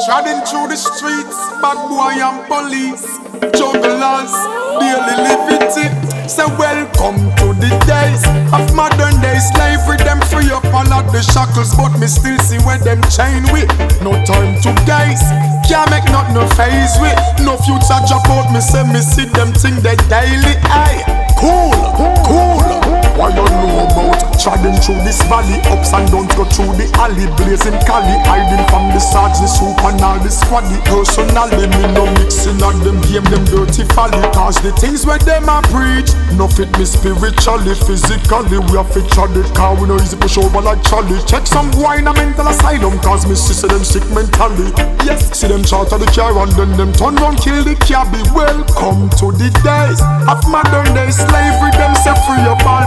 Trotting through the streets, bad boy and police, jugglers, daily living. Say welcome to the days of modern day slavery. Them free up all of the shackles, but me still see where them chain with. No time to gaze, can't make nothing no phase with. No future drop out, me say me see them thing they daily. Aye, cool, cool. What you know about trotting through this valley, ups and downs go through the alley, blazing Cali, hiding from the Sarge, the soup and all the squaddy. Personally, me no mixing on them game, them dirty folly. Cause the things where them a preach, no fit me spiritually, physically. We have to try the car, we no easy push over like Charlie. Check some boy in a mental asylum, cause me see them sick mentally. Yes, see them shout at the car and then them turn round kill the cabby. Welcome to the days of modern day slavery. Them say free up all